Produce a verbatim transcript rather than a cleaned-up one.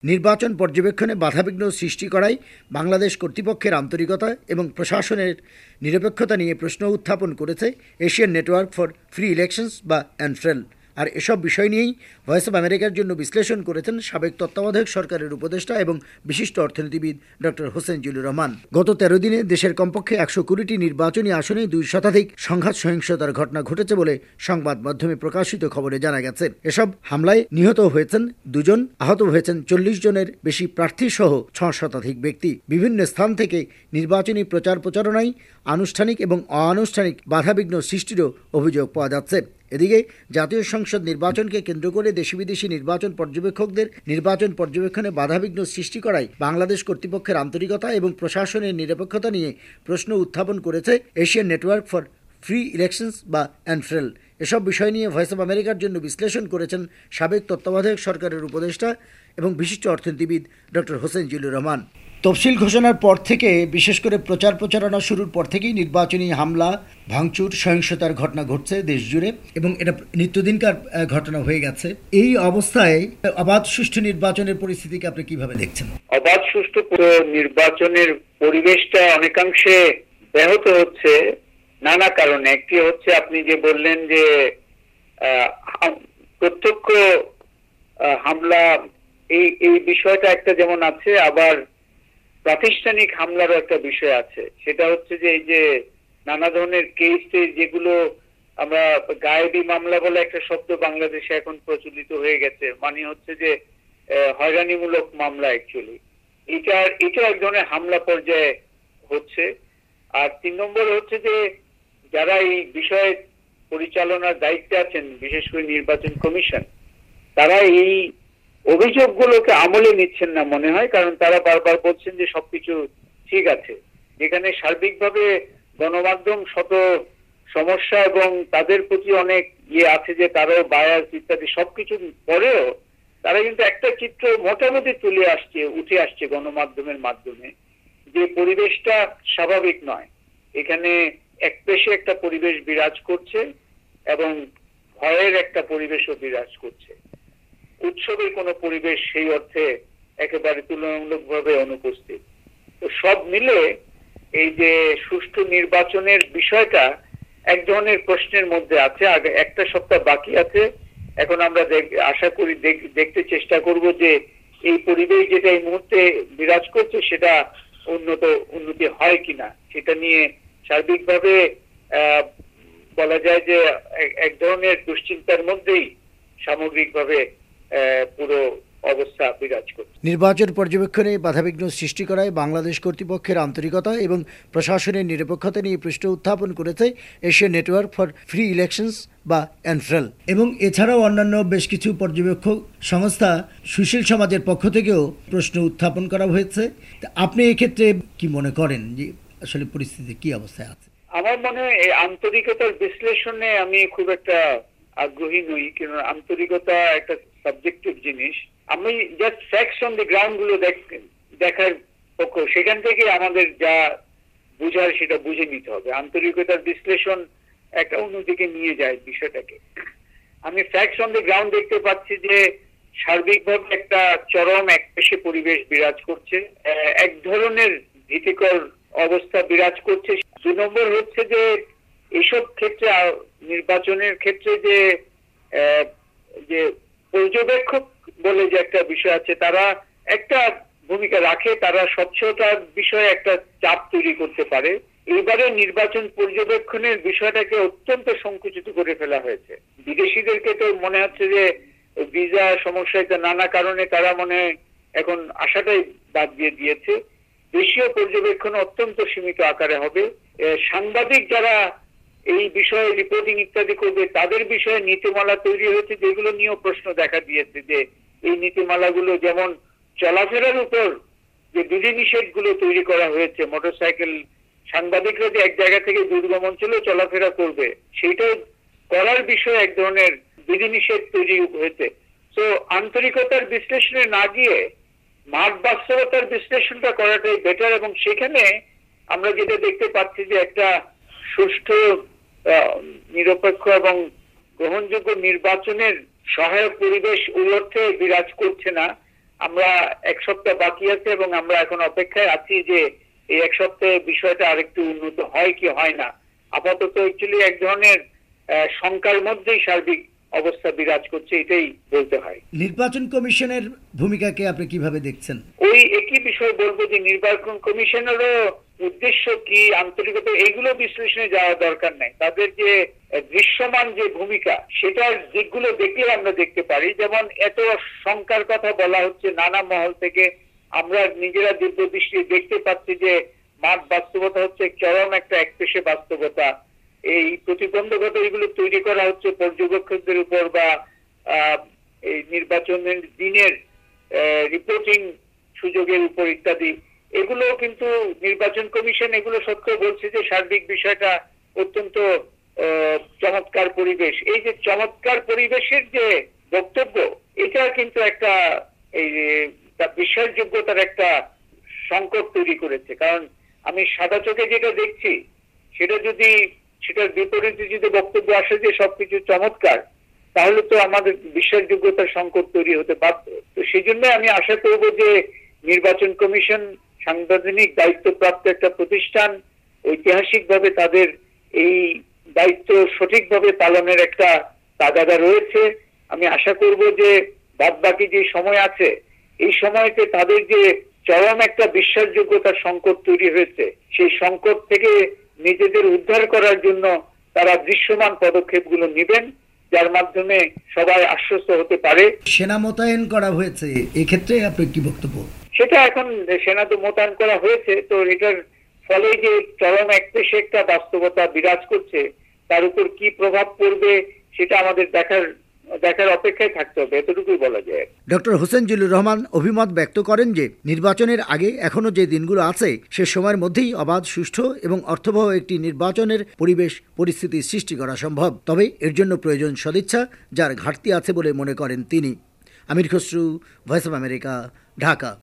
নির্বাচন পর্যবেক্ষণে বাধাবিঘ্ন সৃষ্টি করায় বাংলাদেশ কর্তৃপক্ষের আন্তরিকতা এবং প্রশাসনের নিরপেক্ষতা নিয়ে প্রশ্ন উত্থাপন করেছে Asian network for free elections বা এনফ্রেল। আর এসব বিষয় নিয়েই ভয়েস অব আমেরিকার জন্য বিশ্লেষণ করেছেন সাবেক তত্ত্বাবধায়ক সরকারের উপদেষ্টা এবং বিশিষ্ট অর্থনীতিবিদ ডক্টর হোসেন জিল্লুর রহমান। গত তেরো দিনে দেশের কমপক্ষে একশো কুড়িটি নির্বাচনী আসনে দুই শতাধিক সংঘাত সহিংসতার ঘটনা ঘটেছে বলে সংবাদ মাধ্যমে প্রকাশিত খবরে জানা গেছে। এসব হামলায় নিহত হয়েছেন দুজন, আহত হয়েছেন চল্লিশ জনের বেশি প্রার্থী সহ ছ শতাধিক ব্যক্তি। বিভিন্ন স্থান থেকে নির্বাচনী প্রচার প্রচারণায় আনুষ্ঠানিক এবং অনানুষ্ঠানিক বাধাবিঘ্ন সৃষ্টিরও অভিযোগ পাওয়া যাচ্ছে। এদিকে জাতীয় সংসদ নির্বাচনকে কেন্দ্র করে দেশি বিদেশি নির্বাচন পর্যবেক্ষকদের নির্বাচন পর্যবেক্ষণে বাধাবিঘ্ন সৃষ্টি করায় বাংলাদেশ কর্তৃপক্ষের আন্তরিকতা এবং প্রশাসনের নিরপেক্ষতা নিয়ে প্রশ্ন উত্থাপন করেছে Asian network for free elections বা এনফ্রেল। এসব বিষয় নিয়ে ভয়েস অব আমেরিকার জন্য বিশ্লেষণ করেছেন সাবেক তত্ত্বাবধায়ক সরকারের উপদেষ্টা এবং বিশিষ্ট অর্থনীতিবিদ ডক্টর হোসেন জিল্লুর রহমান। তফসিল ঘোষণার পর থেকে বিশেষ করে প্রচার প্রচারণা শুরুর পর থেকেই নির্বাচনী হামলা, ভাঙচুর, সহিংসতার ঘটনা ঘটছে দেশ জুড়ে এবং এটা নিত্যদিনকার ঘটনা হয়ে গেছে। এই অবস্থায় অবাধ সুষ্ঠু নির্বাচনের পরিস্থিতিকে আপনি কিভাবে দেখছেন? অবাধ সুষ্ঠু নির্বাচনের পরিবেশটা অনেকাংশে ব্যাহত হচ্ছে নানা কারণে। একটি হচ্ছে আপনি যে বললেন যে প্রত্যক্ষ হামলা, এই এই বিষয়টা একটা যেমন আছে, আবার প্রাতিষ্ঠানিক হামলারও একটা বিষয় আছে। সেটা হচ্ছে যে এই যে নানা ধরনের কেস যেগুলো আমরা গায়েবী মামলা বলে একটা শব্দ বাংলাদেশে এখন প্রচলিত হয়ে গেছে, মানে হচ্ছে যে হয়রানিমূলক মামলা। অ্যাকচুয়ালি এটা এটা এক ধরনের হামলা পর্যায়ে হচ্ছে। আর তিন নম্বর হচ্ছে যে যারা এই বিষয়ে পরিচালনার দায়িত্বে আছেন, বিশেষ করে নির্বাচন কমিশন, তারা এই অভিযোগগুলোকে আমলে নিচ্ছেন না মনে হয়, কারণ তারা বারবার বলছেন যে সবকিছু ঠিক আছে। যেখানে সার্বিকভাবে গণমাধ্যম শত সমস্যা এবং তাদের প্রতি অনেক ইয়ে আছে যে তারাও বায়াস ইত্যাদি সবকিছু পরেও তারা কিন্তু একটা চিত্র মোটামুটি তুলে আসছে, উঠে আসছে গণমাধ্যমের মাধ্যমে, যে পরিবেশটা স্বাভাবিক নয়। এখানে একপেশে একটা পরিবেশ বিরাজ করছে এবং ভয়ের একটা পরিবেশও বিরাজ করছে। উৎসবের কোনো পরিবেশ সেই অর্থে একেবারে তুলনামূলকভাবে অনুপস্থিত। তো সব মিলে এই যে সুষ্ঠু নির্বাচনের বিষয়টা এক ধরনের প্রশ্নের মধ্যে আছে। আগে একটা সপ্তাহ বাকি আছে। এখন আমরা আশা করি দেখতে চেষ্টা করব যে এই পরিবেশ যেটা এই মুহূর্তে বিরাজ করছে সেটা উন্নত উন্নতি হয় কিনা। সেটা নিয়ে সার্বিকভাবে আহ বলা যায় যে এক ধরনের দুশ্চিন্তার মধ্যেই সামগ্রিকভাবে পুরো অবস্থা বিরাজ করছে। নির্বাচন পর্যবেক্ষণে বাধাবিঘ্ন সৃষ্টি করায় বাংলাদেশ কর্তৃপক্ষের আন্তরিকতা এবং প্রশাসনের নিরপেক্ষতা নিয়ে প্রশ্ন উত্থাপন করেছে Asian network for free elections বা এনফ্রেল। এবং এছাড়াও অন্যান্য বেশ কিছু পর্যবেক্ষক সংস্থা, সুশীল সমাজের পক্ষ থেকেও প্রশ্ন উত্থাপন করা হয়েছে। আপনি এক্ষেত্রে কি মনে করেন যে আসলে পরিস্থিতি কি অবস্থায় আছে? আমার মনে হয় এই আন্তরিকতার বিশ্লেষণে আমি খুব একটা আগ্রহী নই, কারণ আন্তরিকতা একটা সাবজেক্টিভ জিনিস। আমি just facts on the ground গুলো দেখার পক্ষ, সেখান থেকে আমাদের যা বুঝার সেটা বুঝে নিতে হবে। আন্তরিকতার বিশ্লেষণ একটা অন্যদিকে নিয়ে যায় বিষয়টাকে। আমি ফ্যাক্টস অন দি গ্রাউন্ড দেখতে পাচ্ছি যে সার্বিকভাবে একটা চরম একপেশে পরিবেশ বিরাজ করছে, এক ধরনের ভীতিকর অবস্থা বিরাজ করছে। দুই নম্বর হচ্ছে যে এইসব ক্ষেত্রে, নির্বাচনের ক্ষেত্রে যে যে পর্যবেক্ষক বলে যে একটা বিষয় আছে, তারা একটা ভূমিকা রাখে, তারা স্বচ্ছতার বিষয়ে একটা চাপ তৈরি করতে পারে। এবারে নির্বাচন পর্যবেক্ষণের বিষয়টাকে অত্যন্ত সংকুচিত করে ফেলা হয়েছে। বিদেশিদেরকে তো মনে হচ্ছে যে ভিসা সমস্যায় নানা কারণে তারা মনে এখন আশাটাই বাদ দিয়ে দিয়েছে। দেশীয় পর্যবেক্ষণ অত্যন্ত সীমিত আকারে হবে। সাংবাদিক যারা এই বিষয়ে রিপোর্টিং ইত্যাদি করবে তাদের বিষয়ে নীতিমালা তৈরি হয়েছে, যেগুলো নিয়েও প্রশ্ন দেখা দিয়েছে যে এই নীতিমালাগুলো যেমন চলাফেরার উপর যে বিধিনিষেধ গুলো তৈরি করা হয়েছে, মোটরসাইকেল সাংবাদিকরা যে এক জায়গা থেকে দুর্গম অঞ্চলে চলাফেরা করবে সেইটাও করার বিষয়ে এক ধরনের বিধিনিষেধ তৈরি হয়েছে। তো আন্তরিকতার বিশ্লেষণে না গিয়ে মাঠ বাস্তবতার বিশ্লেষণটা করাটাই বেটার। এবং সেখানে আমরা যেটা দেখতে পাচ্ছি যে একটা সুষ্ঠু, নিরপেক্ষ এবং গ্রহণযোগ্য নির্বাচনের সহায়ক পরিবেশ ওই অর্থে বিরাজ করছে না। আমরা এক সপ্তাহ বাকি আছে এবং আমরা এখন অপেক্ষায় আছি যে এই এক সপ্তাহে বিষয়টা আরেকটু উন্নত হয় কি হয় না। আপাতত অ্যাকচুয়ালি এক ধরনের শঙ্কার মধ্যেই সার্বিক অবস্থা বিরাজ করছে, এটাই বলতে হয়। নির্বাচন কমিশনের ভূমিকাকে আপনি কিভাবে দেখছেন? ওই একই বিষয় বলবো যে নির্বাচন কমিশনেরও উদ্দেশ্য কি, আন্তরিকতা, এগুলো বিশ্লেষণে যাওয়া দরকার নাই। তাদের যে দৃশ্যমান যে ভূমিকা, সেটার দিকগুলো দেখলে আমরা দেখতে পারি। যেমন এত শঙ্কার কথা বলা হচ্ছে নানা মহল থেকে, আমরা নিজেরা দিব্য দৃষ্টি দেখতে পাচ্ছি যে মাঠ বাস্তবতা হচ্ছে চরম একটা একপেশে বাস্তবতা। এই প্রতিবন্ধকতা এগুলো তৈরি করা হচ্ছে পর্যবেক্ষকদের উপর বা এই নির্বাচনের দিনের রিপোর্টিং সুযোগের উপর ইত্যাদি। এগুলো কিন্তু নির্বাচন কমিশন এগুলো সত্য বলছে যে সার্বিক বিষয়টা অত্যন্ত চমৎকার পরিবেশ। এই যে চমৎকার পরিবেশের যে বক্তব্য, এটা কিন্তু একটা এই বিশ্বাসযোগ্যতার একটা সংকট তৈরি করেছে। কারণ আমি সাদা চোখে যেটা দেখছি সেটা যদি সেটার বিপরীতে যদি বক্তব্য আসে যে সবকিছু চমৎকার, তাহলে তো আমাদের বিশ্বাসযোগ্যতার সংকট তৈরি হতে বাধ্য। তো সেই জন্য আমি আশা করব যে নির্বাচন কমিশন সাংবিধানিক দায়িত্বপ্রাপ্ত একটা প্রতিষ্ঠান, ঐতিহাসিকভাবে তাদের এই দায়িত্ব সঠিকভাবে পালনের একটা তাগাদা রয়েছে। আমি আশা করব যে বাদ বাকি যে সময় আছে এই সময়তে তাদের যে চরম একটা বিশ্বাসযোগ্যতার সংকট তৈরি হয়েছে, সেই সংকট থেকে নিজেদের উদ্ধার করার জন্য তারা দৃশ্যমান পদক্ষেপগুলো নেবেন, যার মাধ্যমে সবাই আশ্বস্ত হতে পারে। সেনা মোতায়েন করা হয়েছে, এক্ষেত্রে আপনার কি বক্তব্য? সেটা এখন সেনা তো মোতায়েন করা হয়েছে, তো এটার ফলে যে চরম একপেশে একটা বাস্তবতা বিরাজ করছে তার উপর কি প্রভাব পড়বে সেটা আমাদের দেখার দেখার অপেক্ষায় থাকতে হবে, এতটুকুই বলা যায়। ডক্টর হোসেন জিল্লুর রহমান অভিমত ব্যক্ত করেন যে নির্বাচনের আগে এখনো যে দিনগুলো আছে সে সময়ের মধ্যেই অবাধ, সুষ্ঠু এবং অর্থবহ একটি নির্বাচনের পরিবেশ পরিস্থিতি সৃষ্টি করা সম্ভব। তবে এর জন্য প্রয়োজন সদিচ্ছা, যার ঘাটতি আছে বলে মনে করেন তিনি। Amir Khasru, Voice of America, Dhaka.